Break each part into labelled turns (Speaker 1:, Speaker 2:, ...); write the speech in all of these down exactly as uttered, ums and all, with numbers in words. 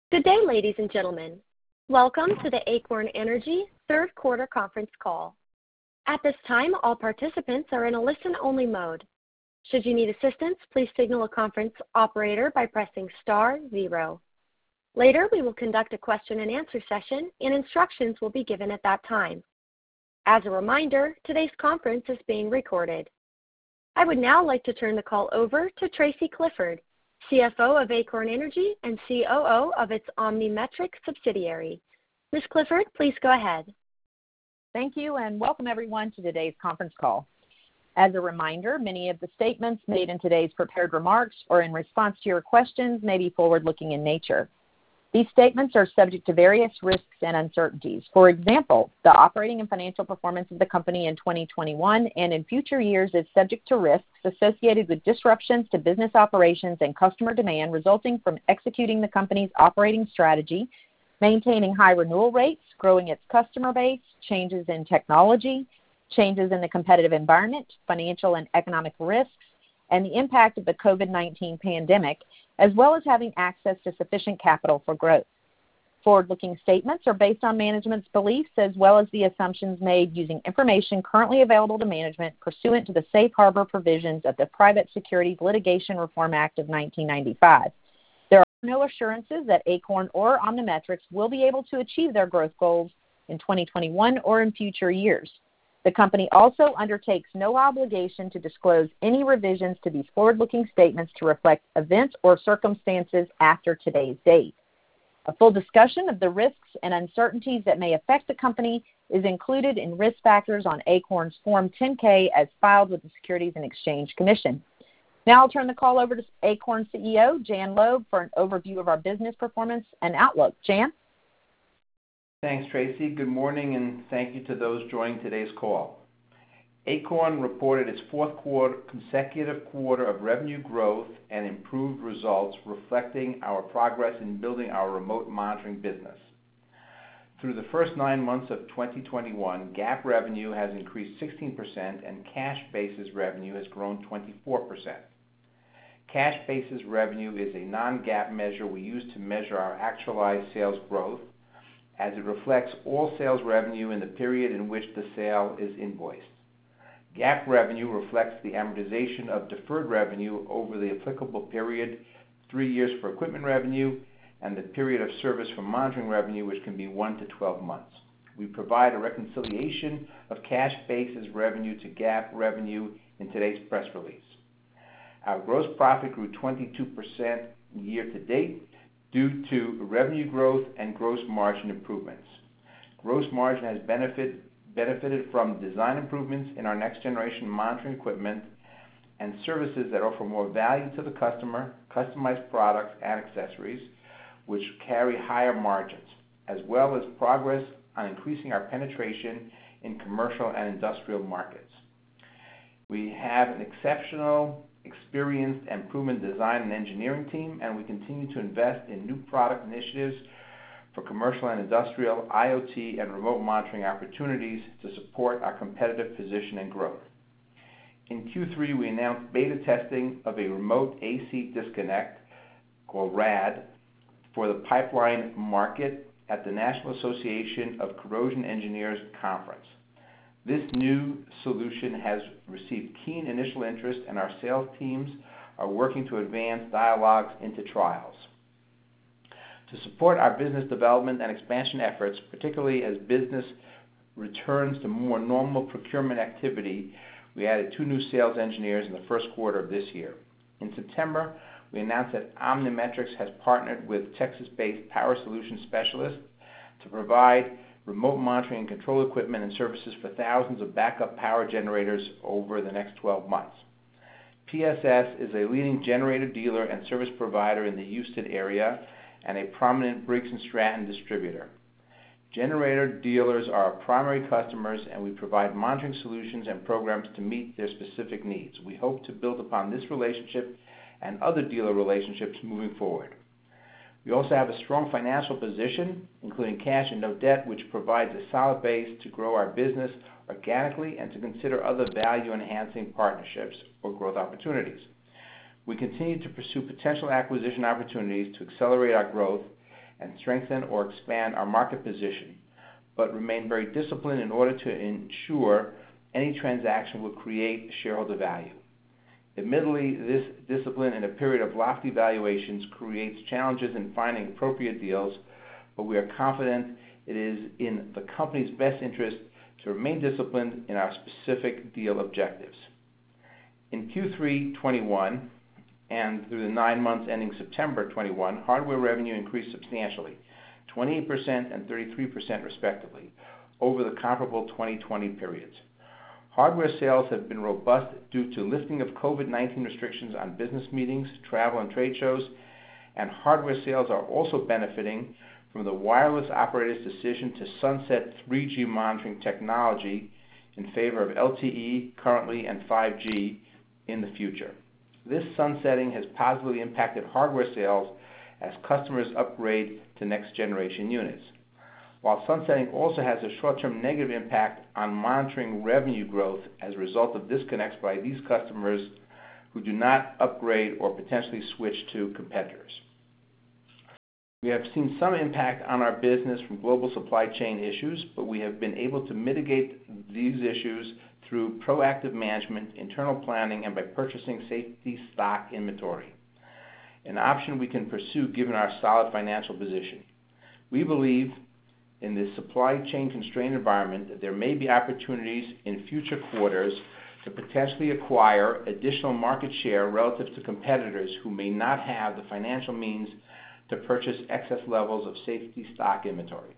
Speaker 1: Good day, ladies and gentlemen. Welcome to the Acorn Energy third quarter conference call. At this time, all participants are in a listen-only mode. Should you need assistance, please signal a conference operator by pressing star zero. Later, we will conduct a question-and-answer session, and instructions will be given at that time. As a reminder, today's conference is being recorded. I would now like to turn the call over to Tracy Clifford, C F O of Acorn Energy and C O O of its OmniMetrix subsidiary. Miz Clifford, please go ahead.
Speaker 2: Thank you, and welcome everyone to today's conference call. As a reminder, many of the statements made in today's prepared remarks or in response to your questions may be forward-looking in nature. These statements are subject to various risks and uncertainties. For example, the operating and financial performance of the company in twenty twenty-one and in future years is subject to risks associated with disruptions to business operations and customer demand resulting from executing the company's operating strategy, maintaining high renewal rates, growing its customer base, changes in technology, changes in the competitive environment, financial and economic risks, and the impact of the COVID nineteen pandemic, as well as having access to sufficient capital for growth. Forward-looking statements are based on management's beliefs as well as the assumptions made using information currently available to management pursuant to the safe harbor provisions of the Private Securities Litigation Reform Act of nineteen ninety-five. There are no assurances that Acorn or OmniMetrix will be able to achieve their growth goals in twenty twenty-one or in future years. The company also undertakes no obligation to disclose any revisions to these forward-looking statements to reflect events or circumstances after today's date. A full discussion of the risks and uncertainties that may affect the company is included in risk factors on Acorn's Form ten K as filed with the Securities and Exchange Commission. Now I'll turn the call over to Acorn C E O Jan Loeb for an overview of our business performance and outlook. Jan?
Speaker 3: Thanks, Tracy. Good morning, and thank you to those joining today's call. Acorn reported its fourth quarter, consecutive quarter of revenue growth and improved results, reflecting our progress in building our remote monitoring business. Through the first nine months of twenty twenty-one, GAAP revenue has increased sixteen percent and cash basis revenue has grown twenty-four percent. Cash basis revenue is a non-GAAP measure we use to measure our actualized sales growth, as it reflects all sales revenue in the period in which the sale is invoiced. GAAP revenue reflects the amortization of deferred revenue over the applicable period, three years for equipment revenue, and the period of service for monitoring revenue, which can be one to twelve months. We provide a reconciliation of cash basis revenue to GAAP revenue in today's press release. Our gross profit grew twenty-two percent year to date, due to revenue growth and gross margin improvements. Gross margin has benefit, benefited from design improvements in our next-generation monitoring equipment and services that offer more value to the customer, customized products and accessories, which carry higher margins, as well as progress on increasing our penetration in commercial and industrial markets. We have an exceptional experienced and proven design and engineering team, and we continue to invest in new product initiatives for commercial and industrial, I O T, and remote monitoring opportunities to support our competitive position and growth. In Q three, we announced beta testing of a remote A C disconnect, called R A D, for the pipeline market at the National Association of Corrosion Engineers Conference. This new solution has received keen initial interest, and our sales teams are working to advance dialogues into trials. To support our business development and expansion efforts, particularly as business returns to more normal procurement activity, we added two new sales engineers in the first quarter of this year. In September, we announced that OmniMetrix has partnered with Texas-based Power Solutions Specialists to provide remote monitoring and control equipment and services for thousands of backup power generators over the next twelve months. P S S is a leading generator dealer and service provider in the Houston area and a prominent Briggs and Stratton distributor. Generator dealers are our primary customers, and we provide monitoring solutions and programs to meet their specific needs. We hope to build upon this relationship and other dealer relationships moving forward. We also have a strong financial position, including cash and no debt, which provides a solid base to grow our business organically and to consider other value-enhancing partnerships or growth opportunities. We continue to pursue potential acquisition opportunities to accelerate our growth and strengthen or expand our market position, but remain very disciplined in order to ensure any transaction will create shareholder value. Admittedly, this discipline in a period of lofty valuations creates challenges in finding appropriate deals, but we are confident it is in the company's best interest to remain disciplined in our specific deal objectives. In Q three twenty-one and through the nine months ending September twenty-one, hardware revenue increased substantially, twenty-eight percent and thirty-three percent respectively, over the comparable twenty twenty periods. Hardware sales have been robust due to lifting of COVID nineteen restrictions on business meetings, travel, and trade shows, and hardware sales are also benefiting from the wireless operators' decision to sunset three G monitoring technology in favor of L T E currently and five G in the future. This sunsetting has positively impacted hardware sales as customers upgrade to next-generation units, while sunsetting also has a short-term negative impact on monitoring revenue growth as a result of disconnects by these customers who do not upgrade or potentially switch to competitors. We have seen some impact on our business from global supply chain issues, but we have been able to mitigate these issues through proactive management, internal planning, and by purchasing safety stock inventory, an option we can pursue given our solid financial position. We believe in this supply chain constrained environment that there may be opportunities in future quarters to potentially acquire additional market share relative to competitors who may not have the financial means to purchase excess levels of safety stock inventory.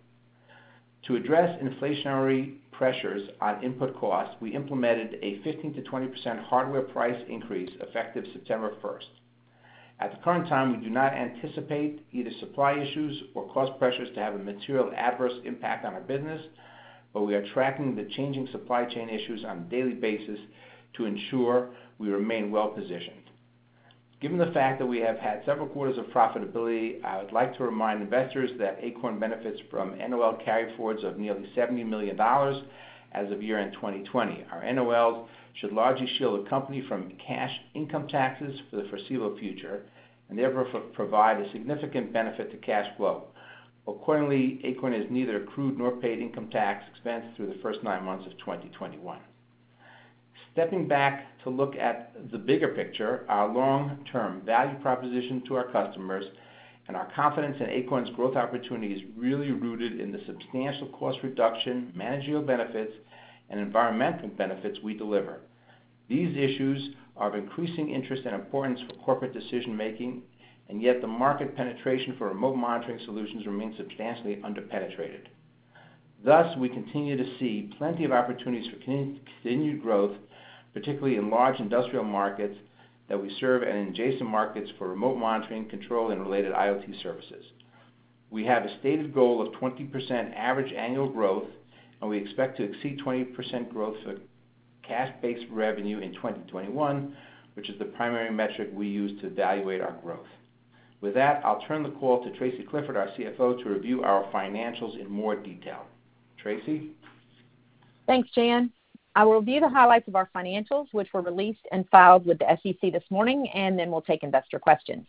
Speaker 3: To address inflationary pressures on input costs, we implemented a fifteen to twenty percent hardware price increase effective September first. At the current time, we do not anticipate either supply issues or cost pressures to have a material adverse impact on our business, but we are tracking the changing supply chain issues on a daily basis to ensure we remain well positioned. Given the fact that we have had several quarters of profitability, I would like to remind investors that Acorn benefits from N O L carryforwards of nearly seventy million dollars as of year-end twenty twenty. Our N O Ls should largely shield the company from cash income taxes for the foreseeable future and therefore provide a significant benefit to cash flow. Accordingly, Acorn has neither accrued nor paid income tax expense through the first nine months of twenty twenty-one. Stepping back to look at the bigger picture, our long-term value proposition to our customers and our confidence in Acorn's growth opportunity is really rooted in the substantial cost reduction, managerial benefits, and environmental benefits we deliver. These issues are of increasing interest and importance for corporate decision-making, and yet the market penetration for remote monitoring solutions remains substantially underpenetrated. Thus, we continue to see plenty of opportunities for continued growth, particularly in large industrial markets that we serve and in adjacent markets for remote monitoring, control, and related I O T services. We have a stated goal of twenty percent average annual growth, and we expect to exceed twenty percent growth for cash-based revenue in twenty twenty-one, which is the primary metric we use to evaluate our growth. With that, I'll turn the call to Tracy Clifford, our C F O, to review our financials in more detail. Tracy?
Speaker 2: Thanks, Jan. I will review the highlights of our financials, which were released and filed with the S E C this morning, and then we'll take investor questions.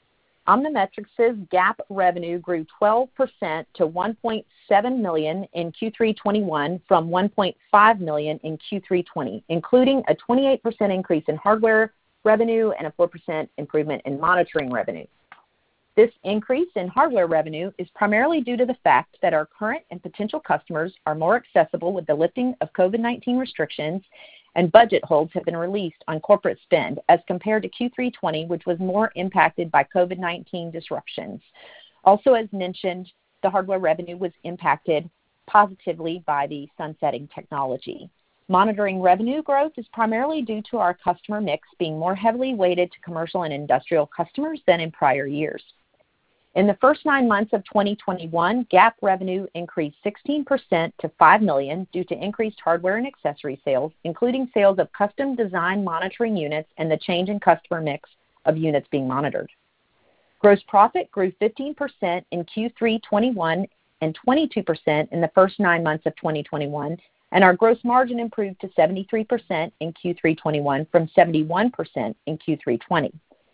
Speaker 2: OmniMetrix' GAAP revenue grew twelve percent to one point seven million dollars in Q three twenty-one from one point five million dollars in Q three twenty, including a twenty-eight percent increase in hardware revenue and a four percent improvement in monitoring revenue. This increase in hardware revenue is primarily due to the fact that our current and potential customers are more accessible with the lifting of COVID nineteen restrictions, and budget holds have been released on corporate spend as compared to Q three twenty, which was more impacted by COVID nineteen disruptions. Also, as mentioned, the hardware revenue was impacted positively by the sunsetting technology. Monitoring revenue growth is primarily due to our customer mix being more heavily weighted to commercial and industrial customers than in prior years. In the first nine months of twenty twenty-one, GAAP revenue increased sixteen percent to five million dollars due to increased hardware and accessory sales, including sales of custom design monitoring units and the change in customer mix of units being monitored. Gross profit grew fifteen percent in Q three twenty-one and twenty-two percent in the first nine months of twenty twenty-one, and our gross margin improved to seventy-three percent in Q three twenty-one from seventy-one percent in Q three twenty.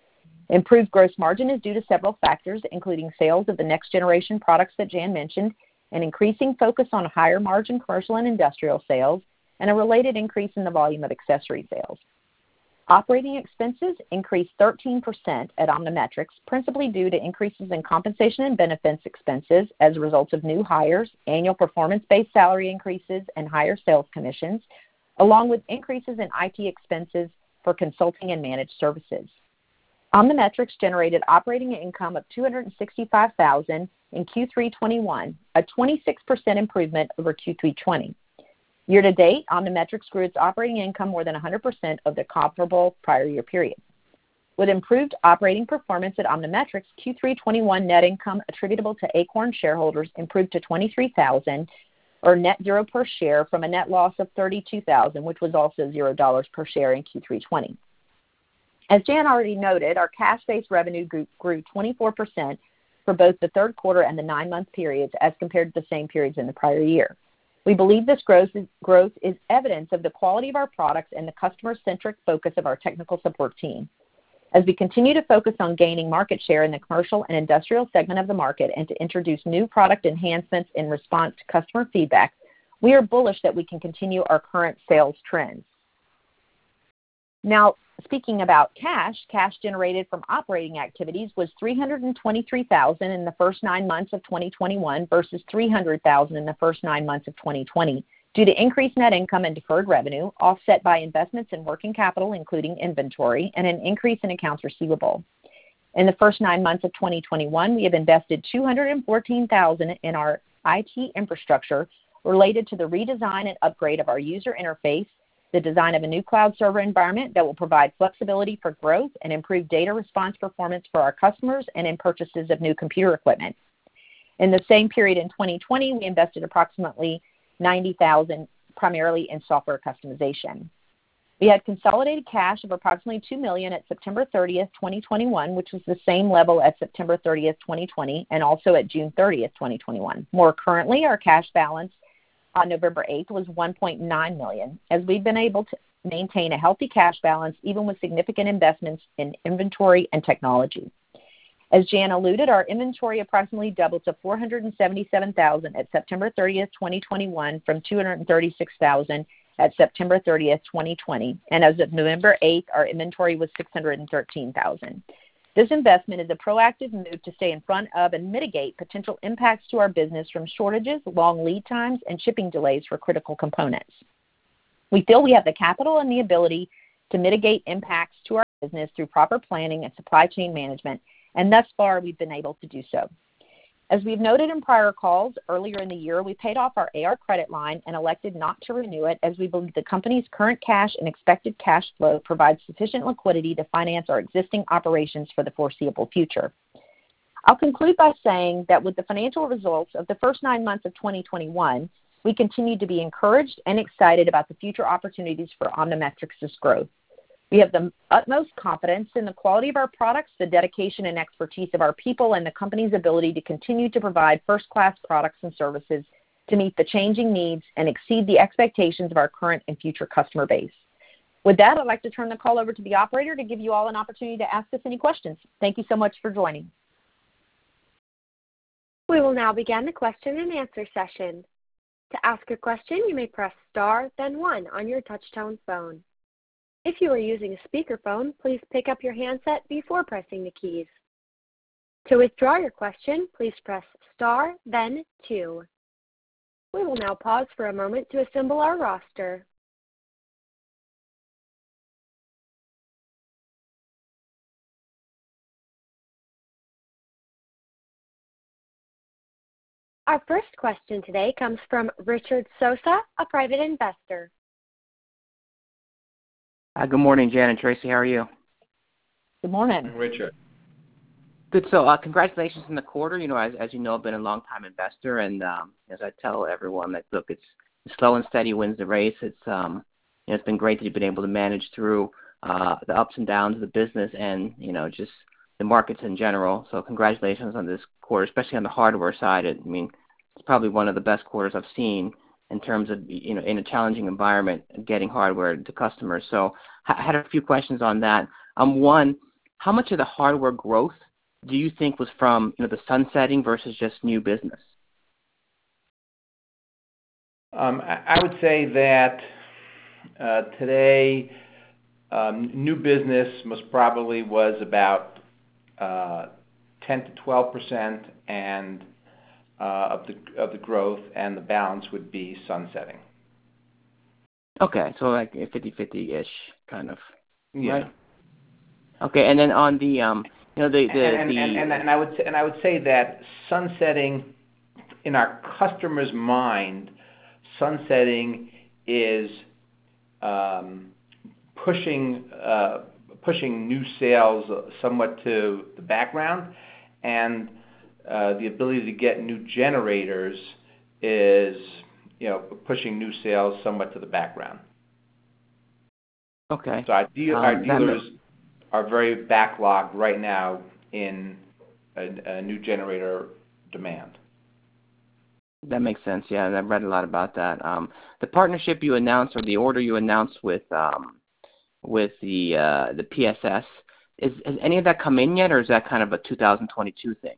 Speaker 2: Improved gross margin is due to several factors, including sales of the next generation products that Jan mentioned, an increasing focus on higher margin commercial and industrial sales, and a related increase in the volume of accessory sales. Operating expenses increased thirteen percent at OmniMetrix, principally due to increases in compensation and benefits expenses as a result of new hires, annual performance-based salary increases, and higher sales commissions, along with increases in I T expenses for consulting and managed services. OmniMetrix generated operating income of two hundred sixty-five thousand dollars in Q three twenty-one, a twenty-six percent improvement over Q three twenty. Year-to-date, OmniMetrix grew its operating income more than one hundred percent of the comparable prior year period. With improved operating performance at OmniMetrix, Q three twenty-one net income attributable to Acorn shareholders improved to twenty-three thousand dollars, or net zero per share, from a net loss of thirty-two thousand dollars, which was also zero dollars per share in Q three twenty. As Jan already noted, our cash-based revenue grew, grew twenty-four percent for both the third quarter and the nine-month periods as compared to the same periods in the prior year. We believe this growth is, growth is evidence of the quality of our products and the customer-centric focus of our technical support team. As we continue to focus on gaining market share in the commercial and industrial segment of the market and to introduce new product enhancements in response to customer feedback, we are bullish that we can continue our current sales trends. Now, speaking about cash, cash generated from operating activities was three hundred twenty-three thousand dollars in the first nine months of twenty twenty-one versus three hundred thousand dollars in the first nine months of twenty twenty due to increased net income and deferred revenue, offset by investments in working capital, including inventory, and an increase in accounts receivable. In the first nine months of twenty twenty-one, we have invested two hundred fourteen thousand dollars in our I T infrastructure related to the redesign and upgrade of our user interface, the design of a new cloud server environment that will provide flexibility for growth and improve data response performance for our customers, and in purchases of new computer equipment. In the same period in twenty twenty, we invested approximately ninety thousand dollars primarily in software customization. We had consolidated cash of approximately two million dollars at September thirtieth, twenty twenty-one, which was the same level at September thirtieth, twenty twenty, and also at June thirtieth, twenty twenty-one. More currently, our cash balance on November eighth was one point nine million dollars, as we've been able to maintain a healthy cash balance even with significant investments in inventory and technology. As Jan alluded, our inventory approximately doubled to four hundred seventy-seven thousand dollars at September thirtieth, twenty twenty-one from two hundred thirty-six thousand dollars at September thirtieth, twenty twenty, and as of November eighth, our inventory was six hundred thirteen thousand dollars. This investment is a proactive move to stay in front of and mitigate potential impacts to our business from shortages, long lead times, and shipping delays for critical components. We feel we have the capital and the ability to mitigate impacts to our business through proper planning and supply chain management, and thus far we've been able to do so. As we've noted in prior calls, earlier in the year we paid off our A R credit line and elected not to renew it, as we believe the company's current cash and expected cash flow provides sufficient liquidity to finance our existing operations for the foreseeable future. I'll conclude by saying that with the financial results of the first nine months of twenty twenty-one, we continue to be encouraged and excited about the future opportunities for OmniMetrix's growth. We have the utmost confidence in the quality of our products, the dedication and expertise of our people, and the company's ability to continue to provide first-class products and services to meet the changing needs and exceed the expectations of our current and future customer base. With that, I'd like to turn the call over to the operator to give you all an opportunity to ask us any questions. Thank you so much for joining.
Speaker 1: We will now begin the question and answer session. To ask a question, you may press star, then one on your touch-tone phone. If you are using a speakerphone, please pick up your handset before pressing the keys. To withdraw your question, please press star, then two. We will now pause for a moment to assemble our roster. Our first question today comes from Richard Sosa, a private investor.
Speaker 4: Uh, good morning, Jan and Tracy. How are you?
Speaker 2: Good morning.
Speaker 3: Richard.
Speaker 4: Good. So uh, congratulations on the quarter. You know, as, as you know, I've been a long-time investor, and um, as I tell everyone, that look, it's slow and steady wins the race. It's um, you know, it's been great that you've been able to manage through uh, the ups and downs of the business, and you know, just the markets in general. So congratulations on this quarter, especially on the hardware side. I mean, it's probably one of the best quarters I've seen in terms of, you know, in a challenging environment, getting hardware to customers. So I had a few questions on that. Um, one, how much of the hardware growth do you think was from, you know, the sunsetting versus just new business?
Speaker 3: Um, I, I would say that uh, today um, new business most probably was about uh, ten to twelve percent, and uh, of the of the growth, and the balance would be sunsetting.
Speaker 4: Okay, so like fifty-fifty-ish kind of.
Speaker 3: Yeah.
Speaker 4: Right? Okay, and then on the um, you know, the the
Speaker 3: and,
Speaker 4: the
Speaker 3: and, and, and I would say, and I would say that sunsetting, in our customer's mind, sunsetting is um, pushing uh, pushing new sales somewhat to the background, and uh, the ability to get new generators is, you know, pushing new sales somewhat to the background.
Speaker 4: Okay.
Speaker 3: So our, deal,
Speaker 4: um,
Speaker 3: our dealers
Speaker 4: ma-
Speaker 3: are very backlogged right now in a, a new generator demand.
Speaker 4: That makes sense. Yeah, and I've read a lot about that. Um, the partnership you announced, or the order you announced with um, with the uh, the P S S, is has any of that come in yet, or is that kind of a two thousand twenty-two thing?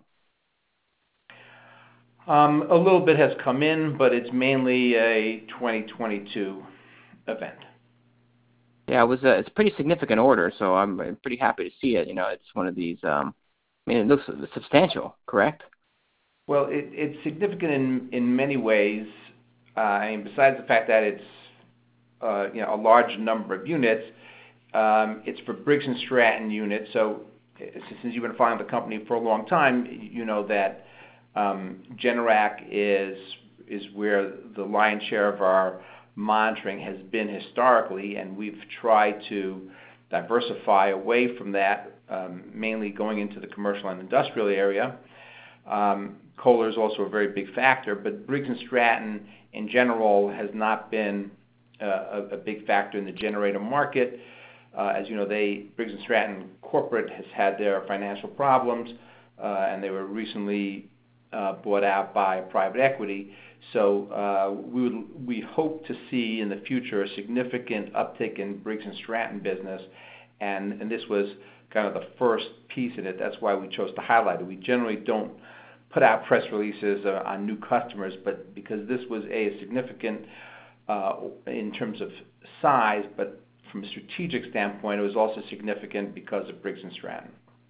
Speaker 3: Um, a little bit has come in, but it's mainly a twenty twenty-two event.
Speaker 4: Yeah, it was a it's a pretty significant order, so I'm pretty happy to see it. You know, it's one of these. Um, I mean, it looks substantial, correct?
Speaker 3: Well, it, it's significant in in many ways. Uh, I mean, besides the fact that it's uh, you know, a large number of units, um, it's for Briggs and Stratton units. So, since you've been following the company for a long time, you know that um, Generac is is where the lion's share of our monitoring has been historically, and we've tried to diversify away from that, um, mainly going into the commercial and industrial area. Um, Kohler is also a very big factor, but Briggs and Stratton in general has not been uh, a, a big factor in the generator market. Uh, as you know, they Briggs and Stratton corporate has had their financial problems, uh, and they were recently uh, bought out by private equity. So uh, we would, we hope to see in the future a significant uptick in Briggs and Stratton business, and, and this was kind of the first piece in it. That's why we chose to highlight it. We generally don't put out press releases uh, on new customers, but because this was a significant uh, in terms of size, but from a strategic standpoint, it was also significant because of Briggs and Stratton.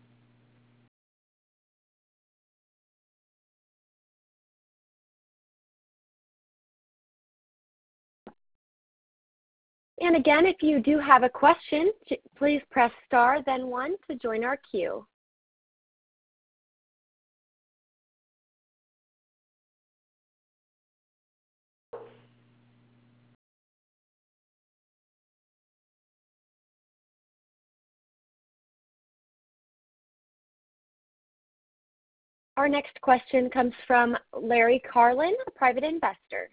Speaker 1: And again, if you do have a question, please press star, then one to join our queue. Our next question comes from Larry Carlin, a private investor.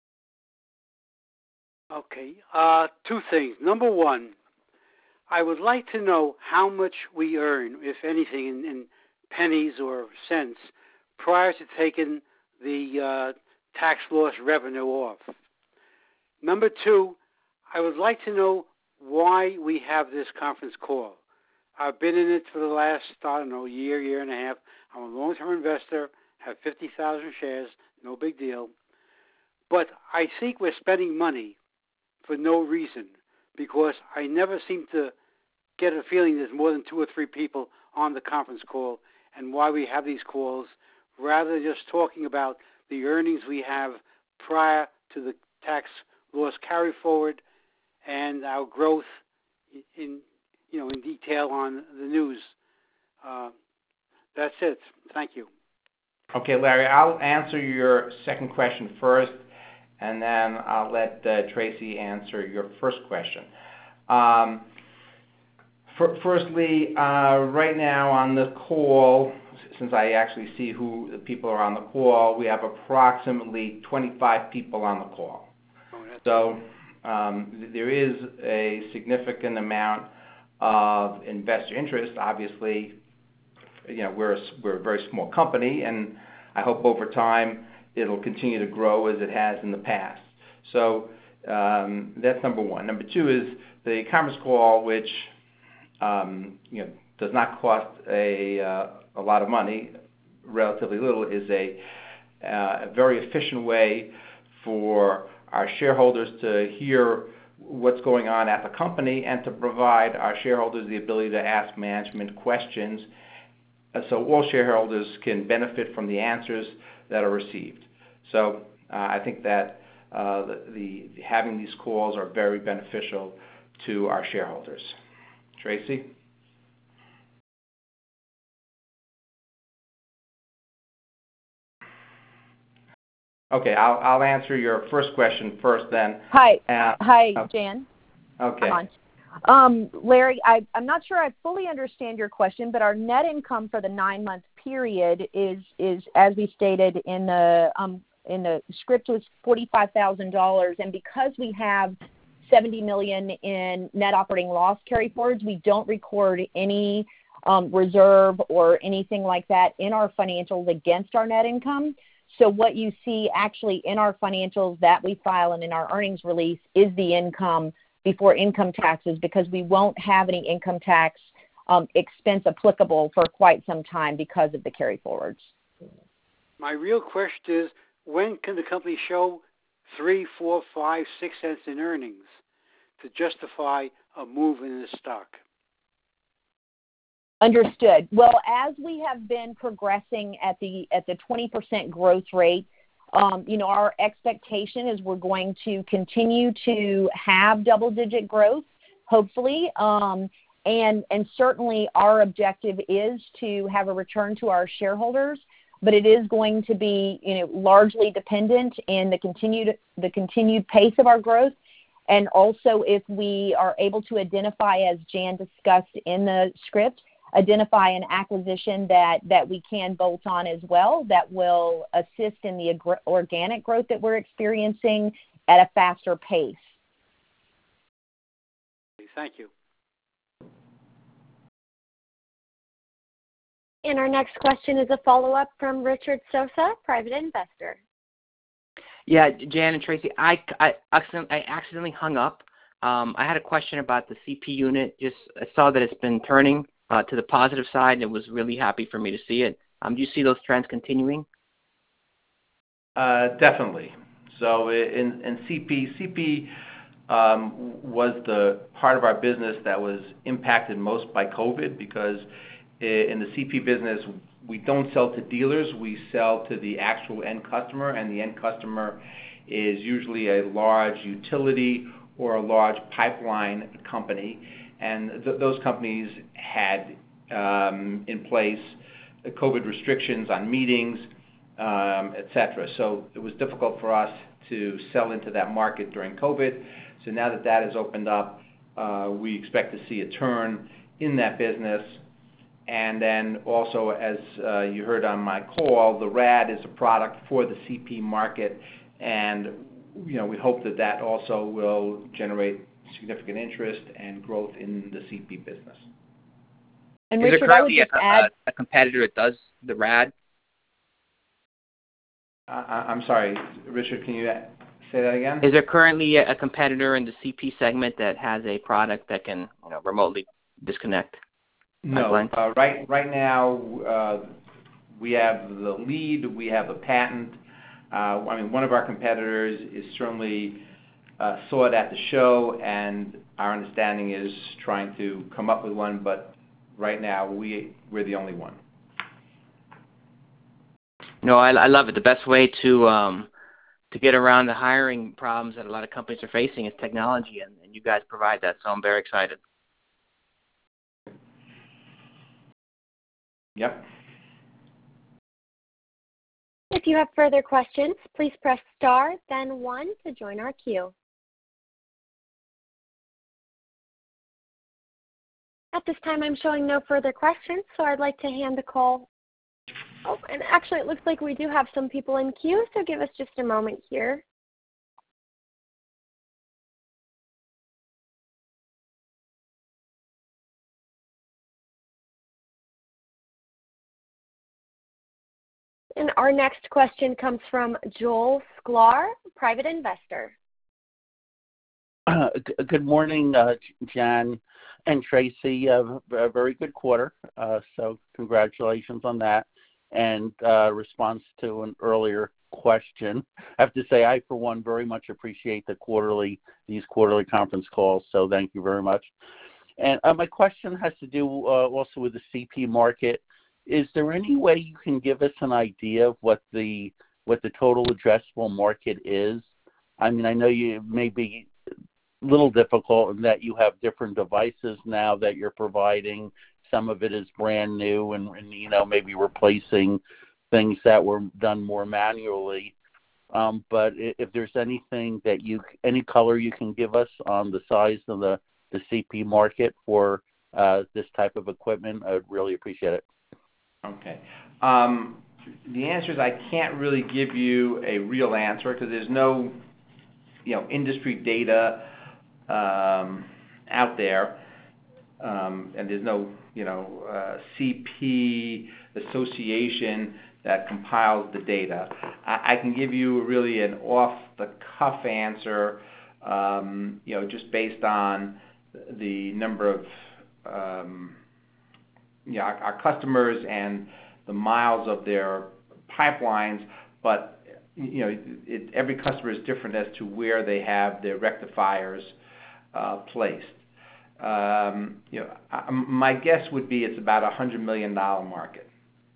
Speaker 5: Okay, uh, two things. Number one, I would like to know how much we earn, if anything, in, in pennies or cents, prior to taking the uh, tax loss revenue off. Number two, I would like to know why we have this conference call. I've been in it for the last, I don't know, year, year and a half. I'm a long-term investor, have fifty thousand shares, no big deal. But I think we're spending money for no reason, because I never seem to get a feeling there's more than two or three people on the conference call, and why we have these calls, rather than just talking about the earnings we have prior to the tax loss carry forward and our growth in, you know, in detail on the news. Uh, that's it. Thank you.
Speaker 3: Okay, Larry, I'll answer your second question first, and then I'll let uh, Tracy answer your first question. Um, for, firstly, uh, right now on the call, since I actually see who the people are on the call, we have approximately twenty-five people on the call.
Speaker 5: Oh,
Speaker 3: so um, there is a significant amount of investor interest. Obviously, you know, we're a, we're a very small company, and I hope over time it'll continue to grow as it has in the past. So um, that's number one. Number two is the conference call, which um, you know, does not cost a, uh, a lot of money, relatively little, is a, uh, a very efficient way for our shareholders to hear what's going on at the company and to provide our shareholders the ability to ask management questions uh, so all shareholders can benefit from the answers that are received. So uh, I think that uh, the, the having these calls are very beneficial to our shareholders. Tracy? Okay, I'll, I'll answer your first question first then.
Speaker 2: Hi.
Speaker 3: Uh,
Speaker 2: Hi,
Speaker 3: oh,
Speaker 2: Jan.
Speaker 3: Okay.
Speaker 2: Come on. Um, Larry, I, I'm not sure I fully understand your question, but our net income for the nine-month period is, is as we stated in the um, in the script, was forty-five thousand dollars, and because we have seventy million dollars in net operating loss carryforwards, we don't record any um, reserve or anything like that in our financials against our net income. So what you see actually in our financials that we file and in our earnings release is the income before income taxes, because we won't have any income tax um, expense applicable for quite some time because of the carryforwards.
Speaker 5: My real question is, when can the company show three, four, five, six cents in earnings to justify a move in the stock?
Speaker 2: Understood. Well, as we have been progressing at the at the twenty percent growth rate, um, you know, our expectation is we're going to continue to have double-digit growth, hopefully, um, and and certainly our objective is to have a return to our shareholders. But it is going to be, you know, largely dependent in the continued the continued pace of our growth. And also if we are able to identify, as Jan discussed in the script, identify an acquisition that, that we can bolt on as well that will assist in the ag- organic growth that we're experiencing at a faster pace.
Speaker 5: Thank you.
Speaker 1: And our next question is a follow-up from Richard Sosa, private investor.
Speaker 4: Yeah, Jan and Tracy, I, I, accident, I accidentally hung up. Um, I had a question about the C P unit. Just I saw that it's been turning uh, to the positive side, and it was really happy for me to see it. Um, do you see those trends continuing?
Speaker 3: Uh, definitely. So in, in C P, C P um, was the part of our business that was impacted most by COVID, because in the C P business, we don't sell to dealers, we sell to the actual end customer, and the end customer is usually a large utility or a large pipeline company, and th- those companies had um, in place COVID restrictions on meetings, um, et cetera. So it was difficult for us to sell into that market during COVID. So now that that has opened up, uh, we expect to see a turn in that business. And then also, as uh, you heard on my call, the RAD is a product for the C P market, and you know we hope that that also will generate significant interest and growth in the C P business.
Speaker 2: And
Speaker 4: is
Speaker 2: Richard,
Speaker 4: there
Speaker 2: I would
Speaker 4: currently
Speaker 2: just
Speaker 4: a,
Speaker 2: add
Speaker 4: a, a competitor that does the RAD?
Speaker 3: Uh, I'm sorry, Richard, can you say that again?
Speaker 4: Is there currently a, a competitor in the C P segment that has a product that can you know, remotely disconnect?
Speaker 3: No. Uh, right right now, uh, we have the lead, we have a patent. Uh, I mean, one of our competitors is certainly uh, saw it at the show, and our understanding is trying to come up with one, but right now we, we're the only one.
Speaker 4: No, I, I love it. The best way to um, to get around the hiring problems that a lot of companies are facing is technology, and, and you guys provide that, so I'm very excited.
Speaker 3: Yep.
Speaker 1: If you have further questions, please press star, then one to join our queue. At this time, I'm showing no further questions, so I'd like to hand the call. Oh, and actually, it looks like we do have some people in queue, so give us just a moment here. And our next question comes from Joel Sklar, private investor.
Speaker 6: Uh, g- good morning, uh, John. and Tracy, uh, a very good quarter, uh, so congratulations on that. And uh, response to an earlier question, I have to say I, for one, very much appreciate the quarterly these quarterly conference calls, so thank you very much. And uh, my question has to do uh, also with the C P market. Is there any way you can give us an idea of what the what the total addressable market is? I mean, I know you may be a little difficult in that you have different devices now that you're providing. Some of it is brand new and, and you know, maybe replacing things that were done more manually. Um, but if there's anything that you, any color you can give us on the size of the, the C P market for uh, this type of equipment, I'd really appreciate it.
Speaker 3: Okay. Um, the answer is I can't really give you a real answer because there's no, you know, industry data um, out there, um, and there's no, you know, uh, C P association that compiles the data. I, I can give you really an off-the-cuff answer, um, you know, just based on the number of, um, you know, our, our customers and the miles of their pipelines, but you know, it, every customer is different as to where they have their rectifiers uh, placed. Um, you know, I, my guess would be it's about a hundred million dollar market.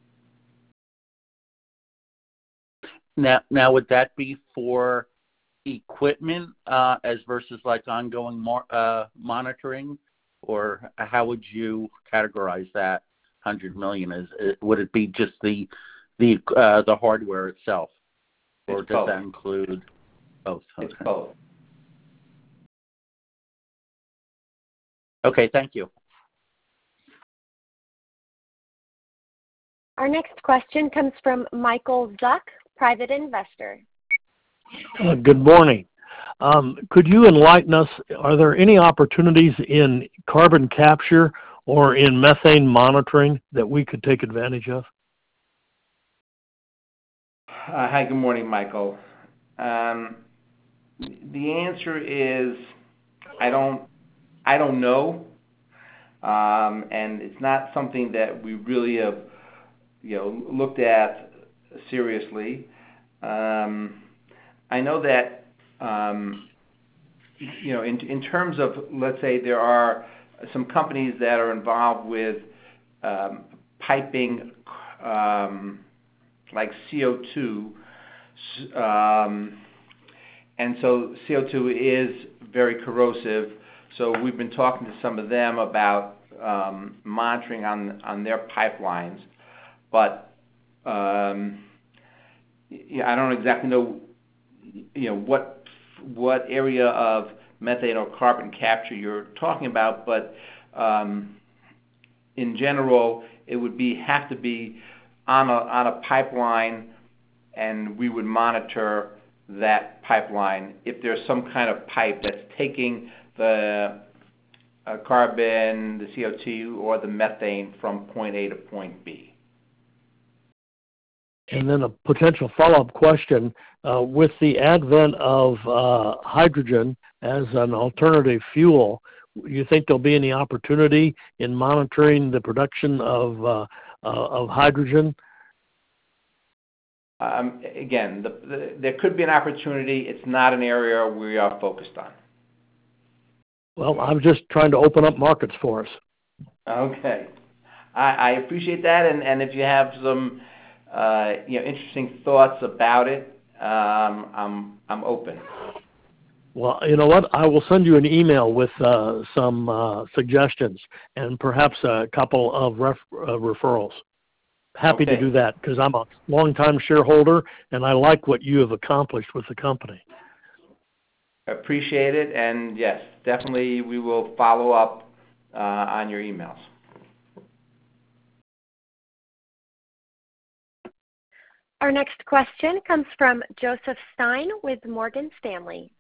Speaker 6: Now, now would that be for equipment uh, as versus like ongoing mo- uh, monitoring, or how would you categorize that hundred million? Is would it be just the the uh, the hardware itself, or
Speaker 3: It's
Speaker 6: does
Speaker 3: both.
Speaker 6: that include both? Okay.
Speaker 3: It's both.
Speaker 6: Okay, thank you.
Speaker 1: Our next question comes from Michael Zuck, private investor.
Speaker 7: Uh, good morning. Um, could you enlighten us, are there any opportunities in carbon capture or in methane monitoring that we could take advantage of?
Speaker 3: Uh, hi, good morning, Michael. Um, the answer is I don't I don't know, um, and it's not something that we really have, you know, looked at seriously. Um, I know that, um, you know, in in terms of, let's say, there are some companies that are involved with um, piping, um, like C O two, um, and so C O two is very corrosive. So we've been talking to some of them about um, monitoring on on their pipelines, but um, yeah, I don't exactly know, you know, what what area of methane or carbon capture you're talking about, but um, in general, it would be have to be on a on a pipeline, and we would monitor that pipeline if there's some kind of pipe that's taking the uh, carbon, the C O two, or the methane from point A to point B.
Speaker 7: And then a potential follow-up question, uh, with the advent of uh, hydrogen as an alternative fuel, you think there'll be any opportunity in monitoring the production of uh, uh, of hydrogen?
Speaker 3: Um, again, the, the, there could be an opportunity. It's not an area we are focused on.
Speaker 7: Well, I'm just trying to open up markets for us.
Speaker 3: Okay. I, I appreciate that, and, and if you have some uh, you know, interesting thoughts about it, um, I'm, I'm open.
Speaker 7: Well, you know what? I will send you an email with uh, some uh, suggestions and perhaps a couple of ref- uh, referrals. Happy
Speaker 3: Okay.
Speaker 7: to do that because I'm a longtime shareholder and I like what you have accomplished with the company.
Speaker 3: Appreciate it, and yes, definitely we will follow up uh, on your emails.
Speaker 1: Our next question comes from Joseph Stein with Morgan Stanley.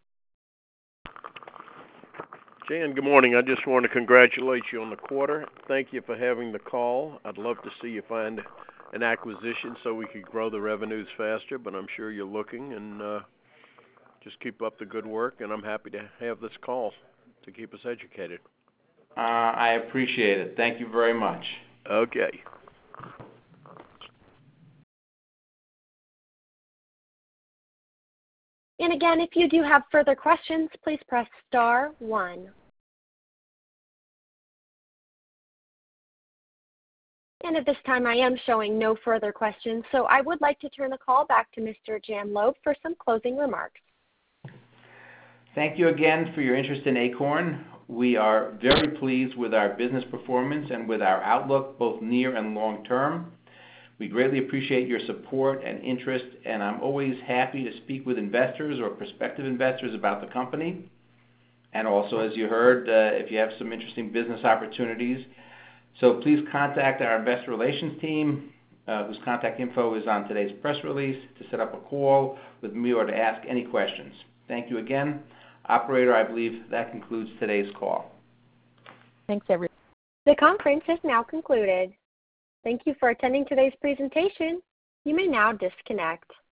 Speaker 8: Jan, good morning. I just want to congratulate you on the quarter. Thank you for having the call. I'd love to see you find an acquisition so we could grow the revenues faster, but I'm sure you're looking, and uh, just keep up the good work, and I'm happy to have this call to keep us educated.
Speaker 3: Uh, I appreciate it. Thank you very much.
Speaker 8: Okay.
Speaker 1: And again, if you do have further questions, please press star one. And at this time, I am showing no further questions, so I would like to turn the call back to Mister Jan Loeb for some closing remarks.
Speaker 3: Thank you again for your interest in Acorn. We are very pleased with our business performance and with our outlook, both near and long term. We greatly appreciate your support and interest, and I'm always happy to speak with investors or prospective investors about the company. And also, as you heard, uh, if you have some interesting business opportunities, so please contact our investor relations team, uh, whose contact info is on today's press release, to set up a call with me or to ask any questions. Thank you again. Operator, I believe that concludes today's call.
Speaker 2: Thanks, everyone.
Speaker 1: The conference is now concluded. Thank you for attending today's presentation. You may now disconnect.